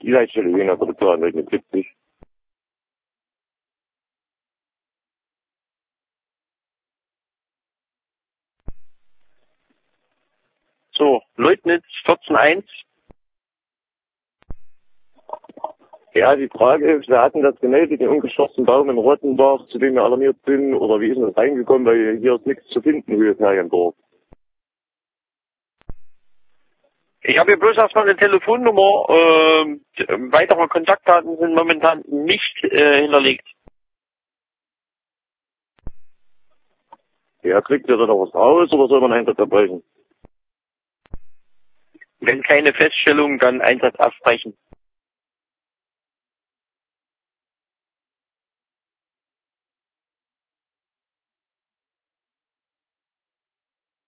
die Leitstelle Wiener Produktion mit 70. So, Leutnitz 14.1. Ja, die Frage ist, wir hatten das gemeldet, den ungeschlossenen Baum in Rottenbach, zu dem wir alarmiert sind, oder wie ist denn das reingekommen, weil hier ist nichts zu finden, Höhe-Feriendorf. Ich habe hier bloß erstmal eine Telefonnummer. Weitere Kontaktdaten sind momentan nicht hinterlegt. Ja, kriegt ihr da noch was raus, oder soll man Einsatz abbrechen? Wenn keine Feststellung, dann Einsatz abbrechen.